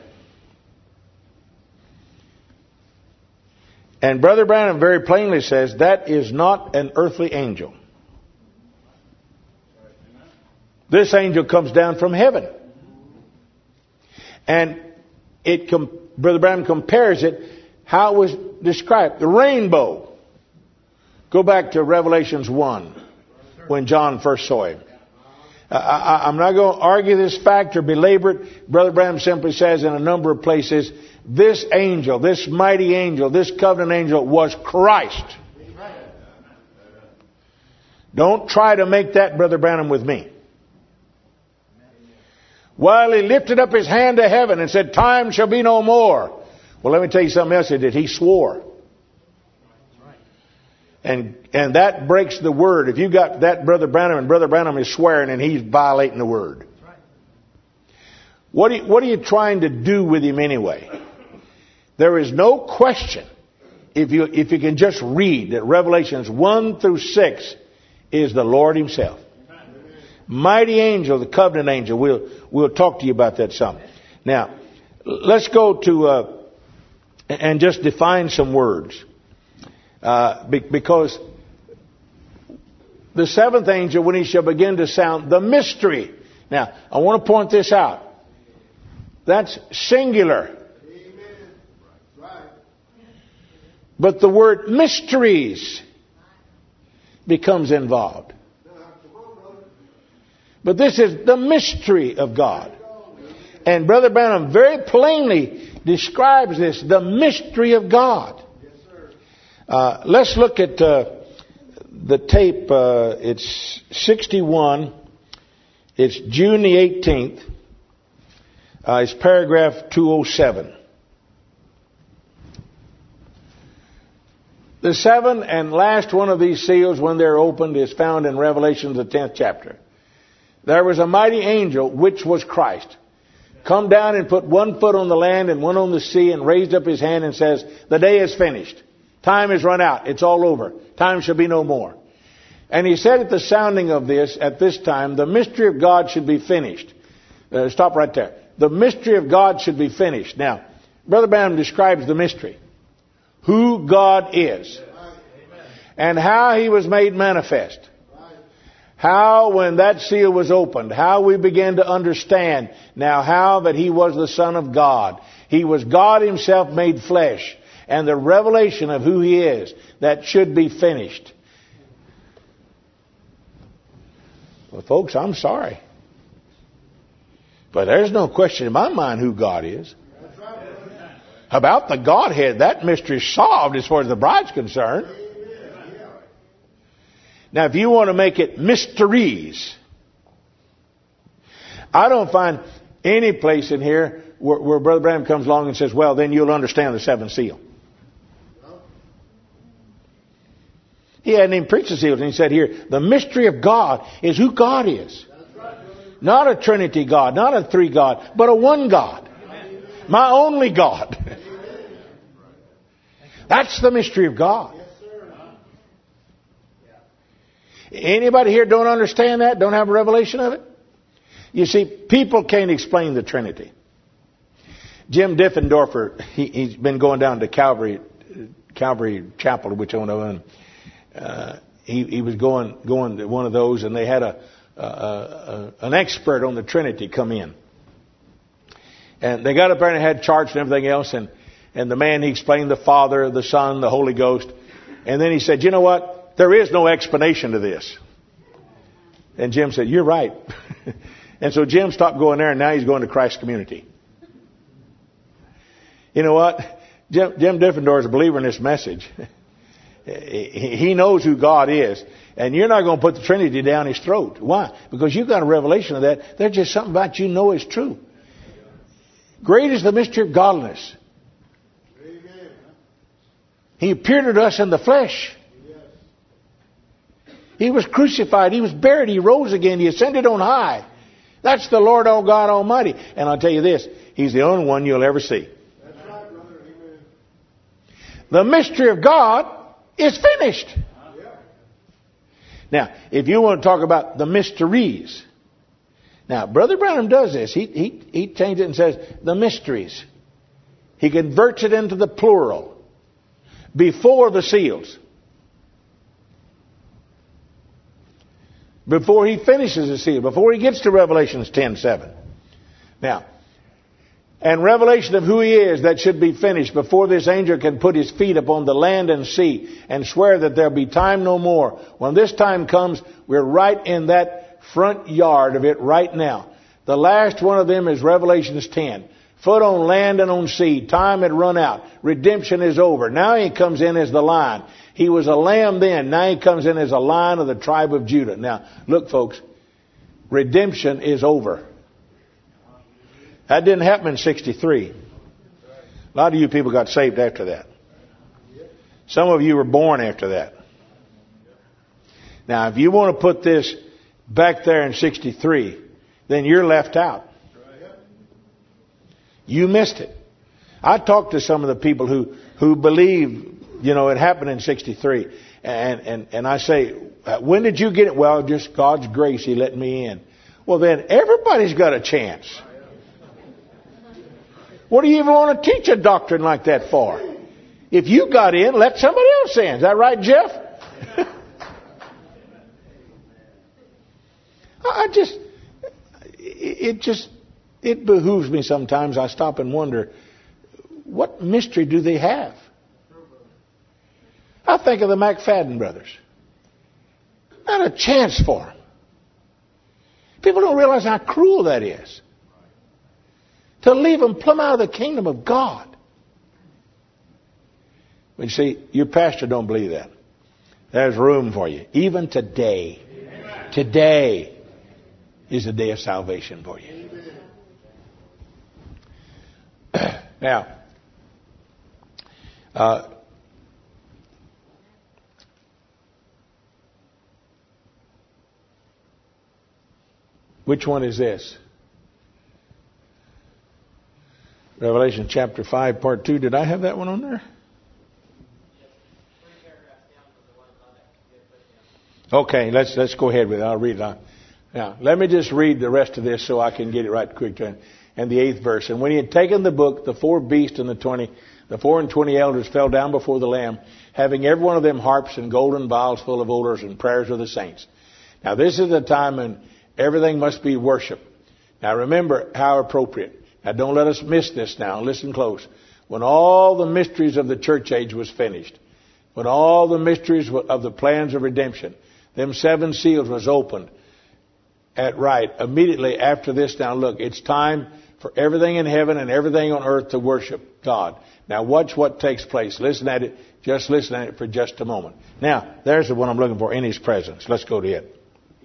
And Brother Branham very plainly says that is not an earthly angel. This angel comes down from heaven. And it com- Brother Branham compares it how it was described. The rainbow. Go back to Revelations one when John first saw him. Uh, I, I'm not going to argue this fact or belabor it. Brother Branham simply says in a number of places, this angel, this mighty angel, this covenant angel was Christ. Don't try to make that, Brother Branham, with me. While he lifted up his hand to heaven and said, time shall be no more. Well, let me tell you something else he did. He swore. And and that breaks the word. If you got that Brother Branham and Brother Branham is swearing and he's violating the word. What are you, what are you trying to do with him anyway? There is no question, if you if you can just read, that Revelations one through six is the Lord himself. Mighty angel, the covenant angel. We'll we'll talk to you about that some. Now, let's go to uh, and just define some words. Uh, because the seventh angel, when he shall begin to sound the mystery. Now, I want to point this out. That's singular. But the word mysteries becomes involved. But this is the mystery of God. And Brother Branham very plainly describes this, the mystery of God. Uh, let's look at uh, the tape. Uh, it's sixty-one. It's June the eighteenth. Uh, it's paragraph two oh seven. The seventh and last one of these seals, when they're opened, is found in Revelation, the tenth chapter. There was a mighty angel, which was Christ, come down and put one foot on the land and one on the sea, and raised up his hand and says, the day is finished. Time is run out. It's all over. Time shall be no more. And he said at the sounding of this, at this time, the mystery of God should be finished. Uh, stop right there. The mystery of God should be finished. Now, Brother Branham describes the mystery. Who God is. And how he was made manifest. How, when that seal was opened, how we began to understand now how that he was the Son of God. He was God Himself made flesh. And the revelation of who He is, that should be finished. Well, folks, I'm sorry. But there's no question in my mind who God is. About the Godhead, that mystery is solved as far as the bride's concerned. Now, if you want to make it mysteries, I don't find any place in here where, where Brother Branham comes along and says, well, then you'll understand the seventh seal. He hadn't even preached the seals, and he said here, the mystery of God is who God is. Not a Trinity God, not a three God, but a one God. My only God. That's the mystery of God. Anybody here don't understand that? Don't have a revelation of it? You see, people can't explain the Trinity. Jim Diffendorfer, he, he's been going down to Calvary, Calvary Chapel, which I know, and uh, he, he was going going to one of those, and they had a, a, a an expert on the Trinity come in, and they got up there and had charts and everything else, and and the man, he explained the Father, the Son, the Holy Ghost, and then he said, you know what? There is no explanation to this. And Jim said, you're right. And so Jim stopped going there, and now he's going to Christ Community. You know what? Jim, Jim Diffendorfer is a believer in this message. He knows who God is. And you're not going to put the Trinity down his throat. Why? Because you've got a revelation of that. There's just something about you know is true. Great is the mystery of godliness. He appeared to us in the flesh. He was crucified. He was buried. He rose again. He ascended on high. That's the Lord, oh God Almighty. And I'll tell you this, He's the only one you'll ever see. That's right, brother. Amen. The mystery of God is finished. Now, if you want to talk about the mysteries. Now, Brother Branham does this. He, he, he changes it and says, the mysteries. He converts it into the plural. Before the seals. Before he finishes the seal. Before he gets to Revelations ten seven. Now, and revelation of who He is, that should be finished before this angel can put his feet upon the land and sea and swear that there'll be time no more. When this time comes, we're right in that front yard of it right now. The last one of them is Revelations ten. Foot on land and on sea. Time had run out. Redemption is over. Now He comes in as the Lion. He was a lamb then. Now He comes in as a Lion of the tribe of Judah. Now, look, folks. Redemption is over. That didn't happen in sixty-three. A lot of you people got saved after that. Some of you were born after that. Now, if you want to put this back there in sixty-three, then you're left out. You missed it. I talked to some of the people who, who believe, you know, it happened in sixty-three. And, and, and I say, when did you get it? Well, just God's grace, He let me in. Well, then everybody's got a chance. What do you even want to teach a doctrine like that for? If you got in, let somebody else in. Is that right, Jeff? I just, it just, it behooves me sometimes. I stop and wonder, what mystery do they have? I think of the McFadden brothers. Not a chance for them. People don't realize how cruel that is. To leave them plumb out of the kingdom of God. But you see, your pastor don't believe that. There's room for you. Even today. Amen. Today is the day of salvation for you. Now, uh, which one is this? Revelation chapter five, part two. Did I have that one on there? Okay, let's let's go ahead with it. I'll read it. Now, let me just read the rest of this so I can get it right quick. And the eighth verse. And when he had taken the book, the four beasts and the twenty, the four and twenty elders fell down before the Lamb, having every one of them harps and golden vials full of odors and prayers of the saints. Now, this is the time when everything must be worship. Now, remember how appropriate. Now don't let us miss this now. Listen close. When all the mysteries of the church age was finished, when all the mysteries of the plans of redemption, them seven seals was opened at right, immediately after this, now look, it's time for everything in heaven and everything on earth to worship God. Now watch what takes place. Listen at it. Just listen at it for just a moment. Now, there's the one I'm looking for, in His presence. Let's go to it.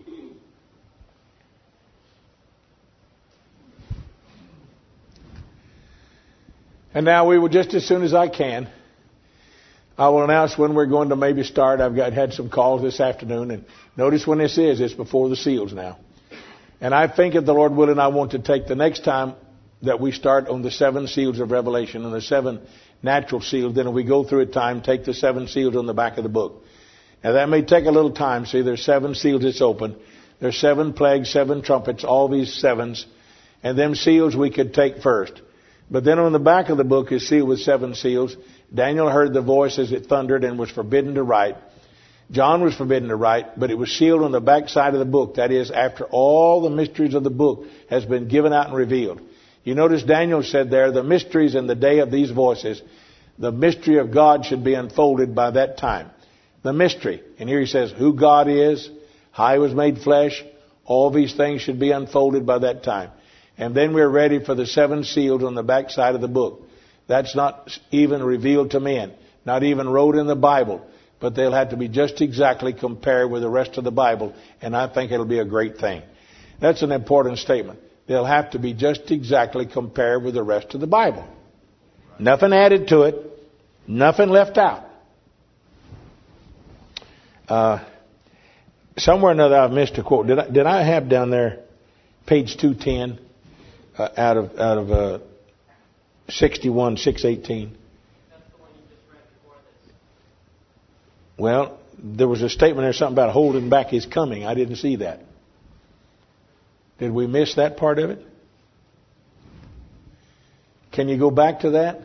And now we will, just as soon as I can, I will announce when we're going to maybe start. I've got had some calls this afternoon, and notice when this is. It's before the seals now. And I think, if the Lord willing, I want to take the next time that we start on the seven seals of Revelation and the seven natural seals. Then if we go through a time, take the seven seals on the back of the book. Now that may take a little time. See, there's seven seals that's open. There's seven plagues, seven trumpets, all these sevens. And them seals we could take first. But then on the back of the book is sealed with seven seals. Daniel heard the voice as it thundered and was forbidden to write. John was forbidden to write, but it was sealed on the back side of the book. That is, after all the mysteries of the book has been given out and revealed. You notice Daniel said there, the mysteries in the day of these voices, the mystery of God should be unfolded by that time. The mystery. And here he says who God is, how He was made flesh, all these things should be unfolded by that time. And then we're ready for the seven seals on the back side of the book. That's not even revealed to men, not even wrote in the Bible, but they'll have to be just exactly compared with the rest of the Bible, and I think it'll be a great thing. That's an important statement. They'll have to be just exactly compared with the rest of the Bible. Nothing added to it, nothing left out. Uh, somewhere or another I've missed a quote. Did I, did I have down there page two ten uh, out of out of uh, sixty-one, six eighteen? That's the one you just read before this. Well, there was a statement there, something about holding back His coming. I didn't see that. Did we miss that part of it? Can you go back to that?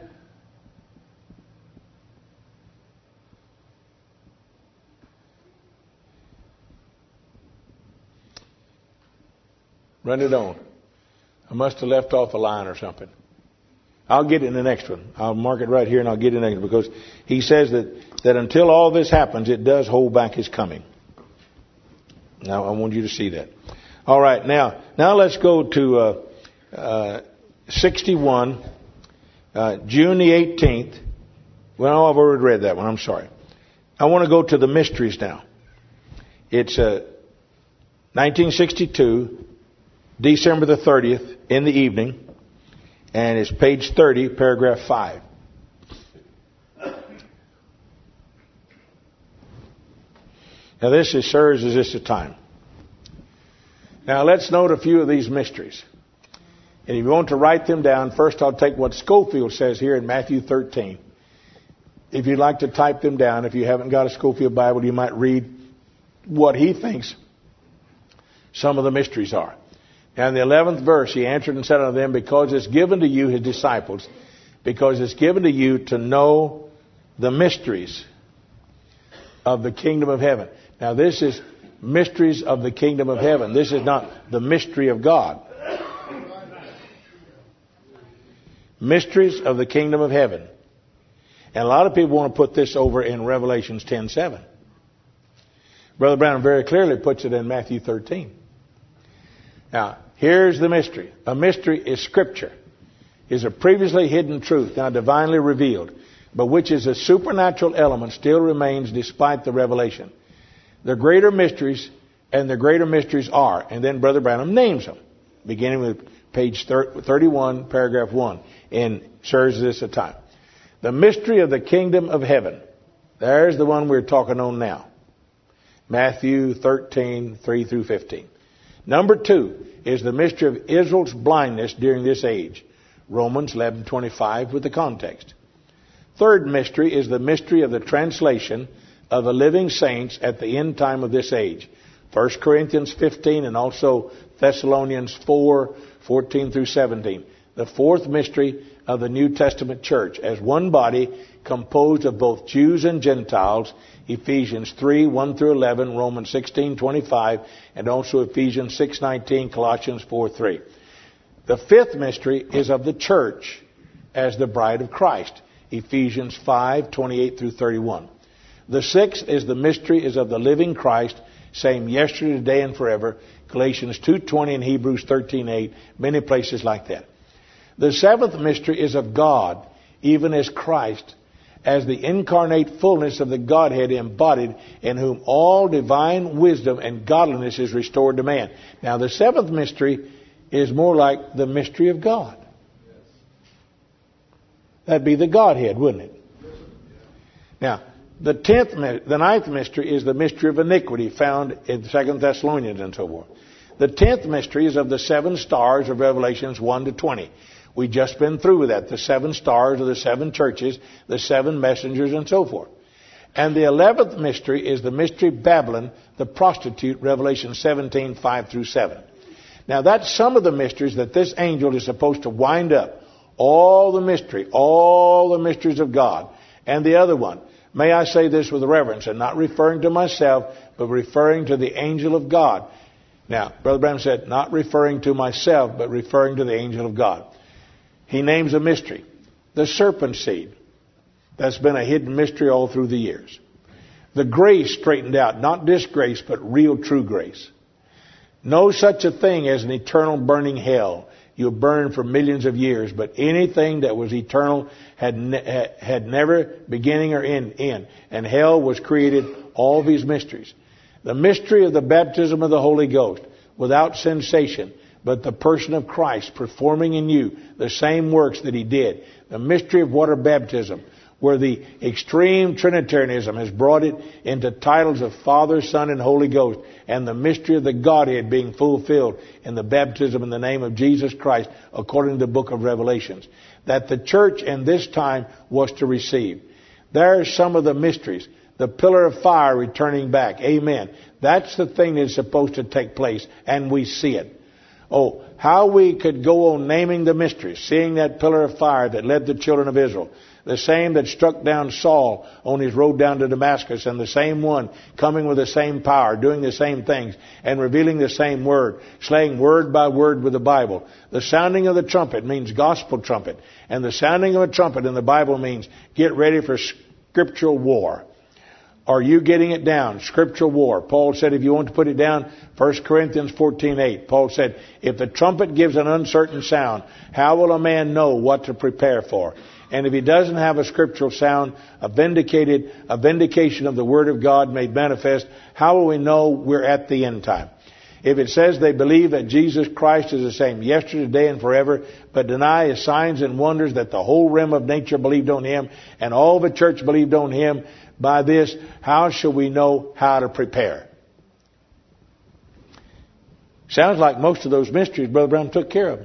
Run it on. I must have left off a line or something. I'll get it in the next one. I'll mark it right here and I'll get it in the next one, because he says that, that until all this happens, it does hold back His coming. Now, I want you to see that. All right, now, now let's go to uh, uh, sixty-one, uh, June the eighteenth. Well, I've already read that one. I'm sorry. I want to go to the mysteries now. It's uh, nineteen sixty-two, December the thirtieth, in the evening, and it's page thirty, paragraph five. Now, this is, sirs, is this the time? Now, let's note a few of these mysteries. And if you want to write them down, first I'll take what Scofield says here in Matthew thirteen. If you'd like to type them down, if you haven't got a Scofield Bible, you might read what he thinks some of the mysteries are. Now, in the eleventh verse, he answered and said unto them, because it's given to you, His disciples, because it's given to you to know the mysteries of the kingdom of heaven. Now, this is mysteries of the kingdom of heaven. This is not the mystery of God. Mysteries of the kingdom of heaven. And a lot of people want to put this over in Revelations ten seven. Brother Brown very clearly puts it in Matthew thirteen. Now, here's the mystery. A mystery is Scripture. Is a previously hidden truth, now divinely revealed, but which is a supernatural element, still remains despite the revelation. The greater mysteries, and the greater mysteries are, and then Brother Branham names them, beginning with page thirty-one, paragraph one, in Sirs, Is This a Time? The mystery of the kingdom of heaven. There's the one we're talking on now. Matthew thirteen, three through fifteen. Number two is the mystery of Israel's blindness during this age. Romans eleven twenty-five with the context. Third mystery is the mystery of the translation of the living saints at the end time of this age. First Corinthians fifteen and also Thessalonians four, fourteen through seventeen. The fourth mystery of the New Testament church as one body composed of both Jews and Gentiles. Ephesians three, one through eleven, Romans sixteen, twenty-five, and also Ephesians six, nineteen, Colossians four, three. The fifth mystery is of the church as the bride of Christ. Ephesians five, twenty-eight through thirty-one. The sixth is the mystery is of the living Christ, same yesterday, today, and forever. Galatians two twenty and Hebrews thirteen eight, many places like that. The seventh mystery is of God, even as Christ, as the incarnate fullness of the Godhead embodied, in whom all divine wisdom and godliness is restored to man. Now, the seventh mystery is more like the mystery of God. That'd be the Godhead, wouldn't it? Now, the tenth, the ninth mystery is the mystery of iniquity found in Second Thessalonians and so forth. The tenth mystery is of the seven stars of Revelations one to twenty. We've just been through with that. The seven stars of the seven churches, the seven messengers, and so forth. And the eleventh mystery is the mystery of Babylon, the prostitute, Revelation seventeen, five through seven. Now, that's some of the mysteries that this angel is supposed to wind up. All the mystery, all the mysteries of God. And the other one, may I say this with reverence, and not referring to myself, but referring to the angel of God. Now, Brother Branham said, not referring to myself, but referring to the angel of God. He names a mystery, the serpent seed. That's been a hidden mystery all through the years. The grace straightened out, not disgrace, but real true grace. No such a thing as an eternal burning hell. You'll burn for millions of years, but anything that was eternal had ne- had never beginning or end, end. And hell was created, all of these mysteries. The mystery of the baptism of the Holy Ghost, without sensation, but the person of Christ performing in you the same works that He did. The mystery of water baptism, where the extreme Trinitarianism has brought it into titles of Father, Son, and Holy Ghost, and the mystery of the Godhead being fulfilled in the baptism in the name of Jesus Christ, according to the book of Revelations, that the church in this time was to receive. There are some of the mysteries. The pillar of fire returning back. Amen. That's the thing that's supposed to take place, and we see it. Oh, how we could go on naming the mysteries, seeing that pillar of fire that led the children of Israel. The same that struck down Saul on his road down to Damascus, and the same one coming with the same power, doing the same things, and revealing the same word, slaying word by word with the Bible. The sounding of the trumpet means gospel trumpet, and the sounding of a trumpet in the Bible means get ready for scriptural war. Are you getting it down? Scriptural war. Paul said if you want to put it down, First Corinthians fourteen eight. Paul said, if the trumpet gives an uncertain sound, how will a man know what to prepare for? And if he doesn't have a scriptural sound, a vindicated, a vindication of the Word of God made manifest, how will we know we're at the end time? If it says they believe that Jesus Christ is the same yesterday, today, and forever, but deny His signs and wonders, that the whole realm of nature believed on Him, and all the church believed on Him, by this, how shall we know how to prepare? Sounds like most of those mysteries Brother Brown took care of.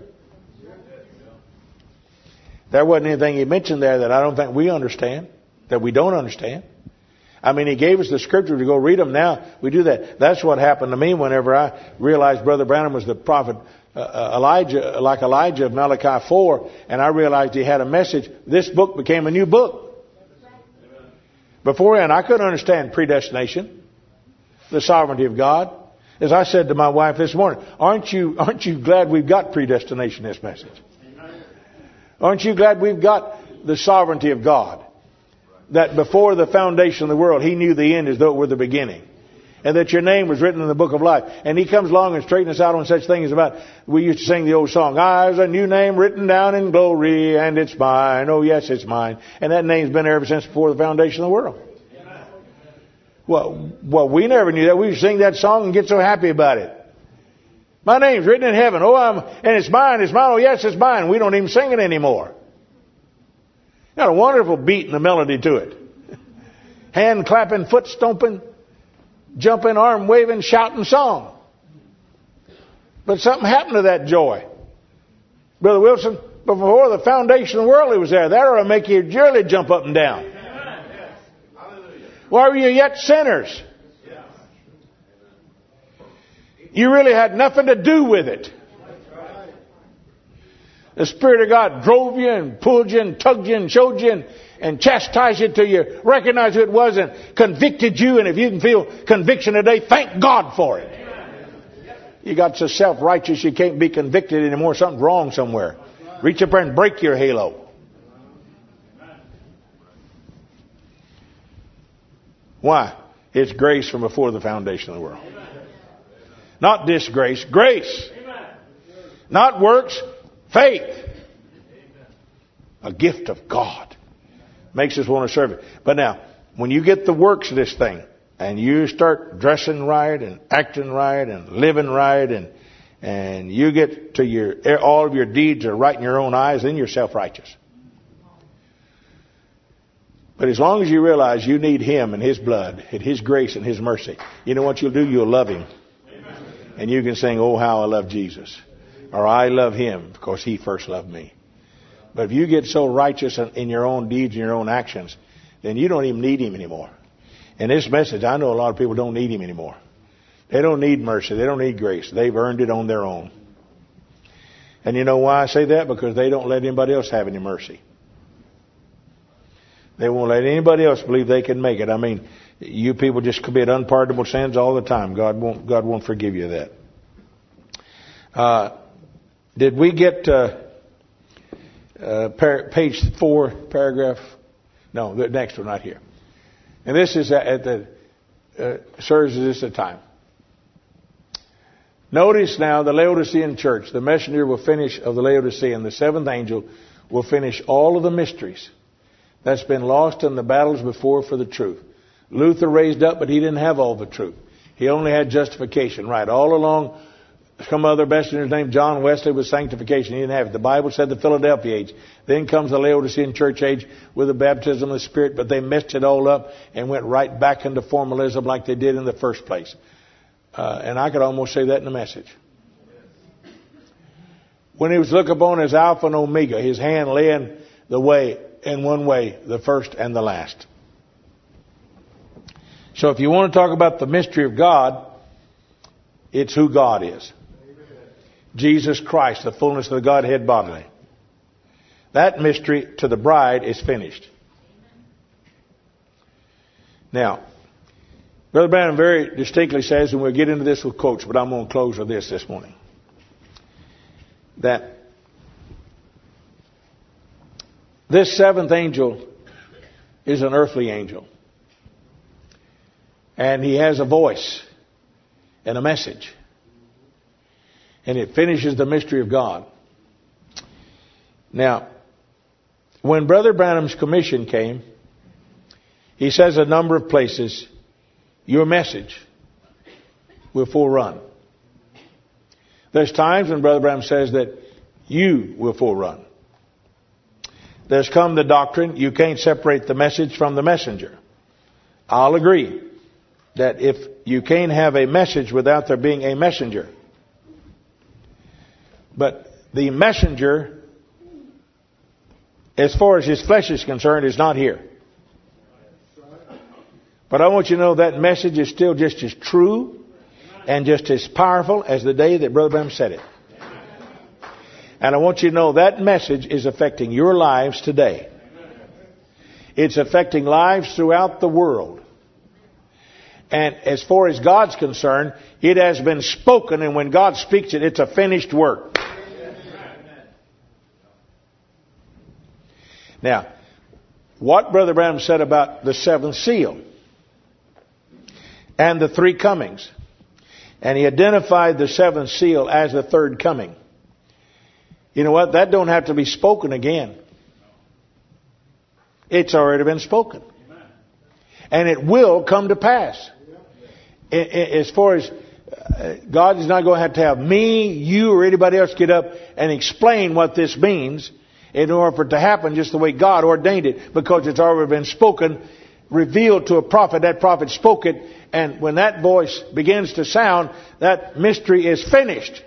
There wasn't anything he mentioned there that I don't think we understand, that we don't understand. I mean, he gave us the scripture to go read them. Now we do that. That's what happened to me whenever I realized Brother Branham was the prophet uh, Elijah, like Elijah of Malachi four, and I realized he had a message. This book became a new book. Beforehand, I couldn't understand predestination, the sovereignty of God. As I said to my wife this morning, aren't you aren't you glad we've got predestination in this message? Aren't you glad we've got the sovereignty of God? That before the foundation of the world, He knew the end as though it were the beginning. And that your name was written in the book of life. And He comes along and straightens us out on such things about, we used to sing the old song, there's a new name written down in glory, and it's mine. Oh, yes, it's mine. And that name's been there ever since before the foundation of the world. Well, well, we never knew that. We used to sing that song and get so happy about it. My name's written in heaven. Oh, I'm, and it's mine, it's mine. Oh, yes, it's mine. We don't even sing it anymore. Got a wonderful beat and a melody to it. Hand clapping, foot stomping, jumping, arm waving, shouting song. But something happened to that joy. Brother Wilson, before the foundation of the world, it was there. That ought to make you really jump up and down. Why were you yet sinners? You really had nothing to do with it. The Spirit of God drove you and pulled you and tugged you and showed you and, and chastised you till you recognized who it was and convicted you. And if you can feel conviction today, thank God for it. You got so self-righteous you can't be convicted anymore. Something's wrong somewhere. Reach up there and break your halo. Why? It's grace from before the foundation of the world. Not disgrace, grace. Not works, faith. A gift of God. Makes us want to serve it. But now, when you get the works of this thing, and you start dressing right and acting right and living right, and and you get to your all of your deeds are right in your own eyes, then you're self-righteous. But as long as you realize you need Him and His blood and His grace and His mercy, you know what you'll do? You'll love Him. And you can sing, "Oh, how I love Jesus." Or, "I love Him because He first loved me." But if you get so righteous in your own deeds and your own actions, then you don't even need Him anymore. In this message, I know a lot of people don't need Him anymore. They don't need mercy. They don't need grace. They've earned it on their own. And you know why I say that? Because they don't let anybody else have any mercy. They won't let anybody else believe they can make it. I mean, you people just commit unpardonable sins all the time. God won't, God won't forgive you that. Uh, did we get uh, uh, par- page four, paragraph? No, the next one, not here. And this is at the, uh, serves as this a time. Notice now the Laodicean church, the messenger will finish of the Laodicean, the seventh angel will finish all of the mysteries that's been lost in the battles before for the truth. Luther raised up, but he didn't have all the truth. He only had justification, right? All along, some other messengers named John Wesley was sanctification. He didn't have it. The Bible said the Philadelphia age. Then comes the Laodicean church age with the baptism of the Spirit, but they messed it all up and went right back into formalism like they did in the first place. Uh, and I could almost say that in the message. When he was looked upon as Alpha and Omega, his hand lay in the way, in one way, the first and the last. So if you want to talk about the mystery of God, it's who God is. Jesus Christ, the fullness of the Godhead bodily. That mystery to the bride is finished. Now, Brother Branham very distinctly says, and we'll get into this with quotes, but I'm going to close with this this morning, that this seventh angel is an earthly angel. And he has a voice and a message. And it finishes the mystery of God. Now, when Brother Branham's commission came, he says a number of places, your message will forerun. There's times when Brother Branham says that you will forerun. There's come the doctrine, you can't separate the message from the messenger. I'll agree that if you can't have a message without there being a messenger. But the messenger, as far as his flesh is concerned, is not here. But I want you to know that message is still just as true and just as powerful as the day that Brother Branham said it. And I want you to know that message is affecting your lives today. It's affecting lives throughout the world. And as far as God's concerned, it has been spoken, and when God speaks it, it's a finished work. Now, what Brother Branham said about the seventh seal and the three comings, and he identified the seventh seal as the third coming. You know what? That don't have to be spoken again. It's already been spoken. And it will come to pass. As far as God is not going to have to have me, you, or anybody else get up and explain what this means in order for it to happen just the way God ordained it, because it's already been spoken, revealed to a prophet. That prophet spoke it, and when that voice begins to sound, that mystery is finished.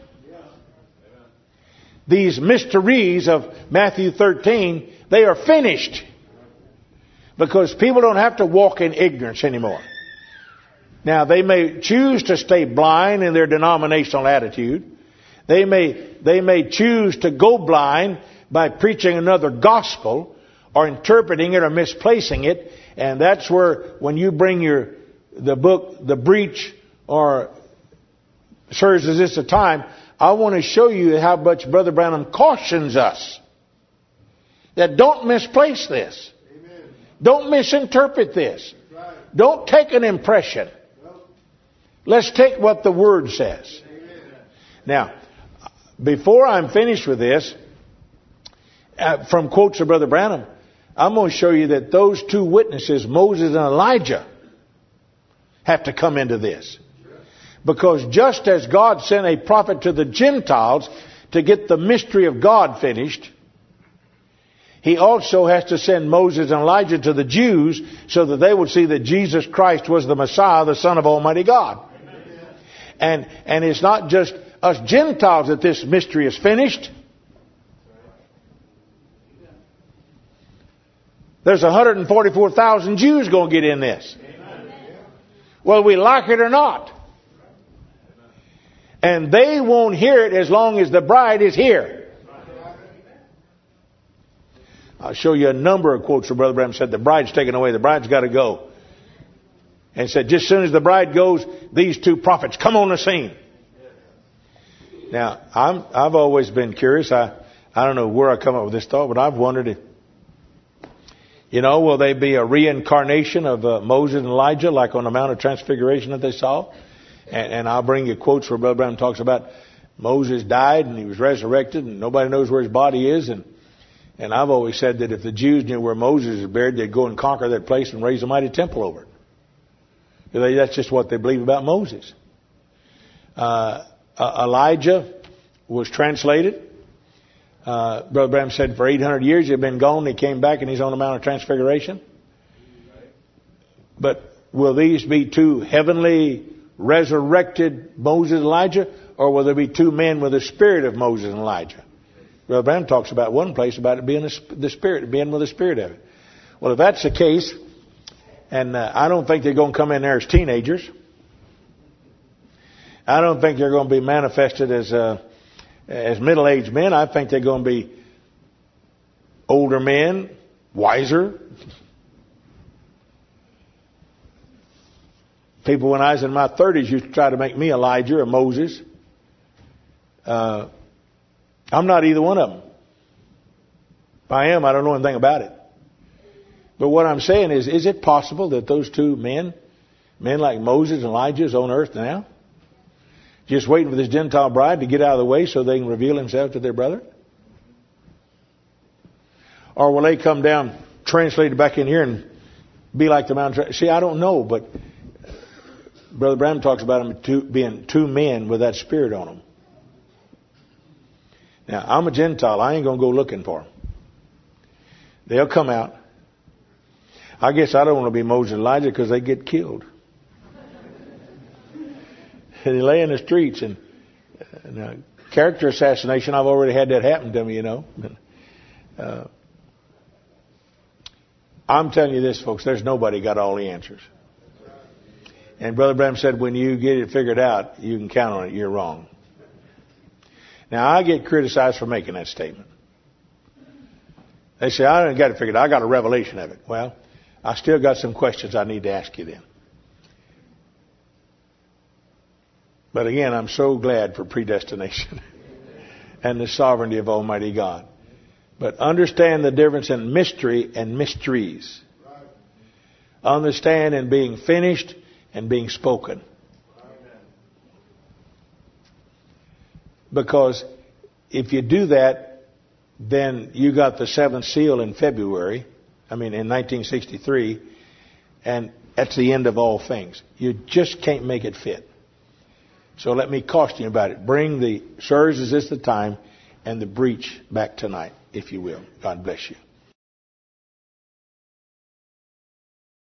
These mysteries of Matthew thirteen, they are finished. Because people don't have to walk in ignorance anymore. Now, they may choose to stay blind in their denominational attitude. They may, they may choose to go blind by preaching another gospel or interpreting it or misplacing it. And that's where, when you bring your, the book, The Breach, or Sirs, is this a time? I want to show you how much Brother Branham cautions us. That don't misplace this. Amen. Don't misinterpret this. Right. Don't take an impression. Nope. Let's take what the Word says. Amen. Now, before I'm finished with this, uh, from quotes of Brother Branham, I'm going to show you that those two witnesses, Moses and Elijah, have to come into this. Because just as God sent a prophet to the Gentiles to get the mystery of God finished, He also has to send Moses and Elijah to the Jews so that they would see that Jesus Christ was the Messiah, the Son of Almighty God. Amen. And, and it's not just us Gentiles that this mystery is finished. There's one hundred forty-four thousand Jews going to get in this. Amen. Whether we like it or not. And they won't hear it as long as the bride is here. I'll show you a number of quotes where Brother Branham said the bride's taken away. The bride's got to go. And said just as soon as the bride goes, these two prophets come on the scene. Now, I'm, I've always been curious. I, I don't know where I come up with this thought, but I've wondered if, you know, will they be a reincarnation of uh, Moses and Elijah like on the Mount of Transfiguration that they saw? And, and I'll bring you quotes where Brother Branham talks about Moses died and he was resurrected and nobody knows where his body is. And, and I've always said that if the Jews knew where Moses is buried, they'd go and conquer that place and raise a mighty temple over it. Because that's just what they believe about Moses. Uh, uh, Elijah was translated. Uh, Brother Branham said for eight hundred years he had been gone. He came back and he's on the Mount of Transfiguration. But will these be two heavenly resurrected Moses and Elijah, or will there be two men with the spirit of Moses and Elijah? Brother Branham talks about one place about it being the spirit, being with the spirit of it. Well, if that's the case, and uh, I don't think they're going to come in there as teenagers. I don't think they're going to be manifested as uh, as middle-aged men. I think they're going to be older men, wiser. People when I was in my thirties used to try to make me Elijah or Moses. Uh, I'm not either one of them. If I am, I don't know anything about it. But what I'm saying is, is it possible that those two men, men like Moses and Elijah, is on earth now? Just waiting for this Gentile bride to get out of the way so they can reveal himself to their brother? Or will they come down, translated back in here, and be like the mountain? See, I don't know, but Brother Branham talks about them two, being two men with that spirit on them. Now, I'm a Gentile. I ain't going to go looking for them. They'll come out. I guess I don't want to be Moses and Elijah because they get killed. And they lay in the streets. And, and uh, character assassination, I've already had that happen to me, you know. Uh, I'm telling you this, folks. There's nobody got all the answers. And Brother Branham said, when you get it figured out, you can count on it. You're wrong. Now, I get criticized for making that statement. They say, I don't got it figured out. I got a revelation of it. Well, I still got some questions I need to ask you then. But again, I'm so glad for predestination and the sovereignty of Almighty God. But understand the difference in mystery and mysteries. Understand in being finished and being spoken. Because if you do that, then you got the seventh seal in February, I mean in nineteen sixty-three, and that's the end of all things. You just can't make it fit. So let me caution you about it. Bring the, sirs, is this the time, and the breach back tonight, if you will. God bless you.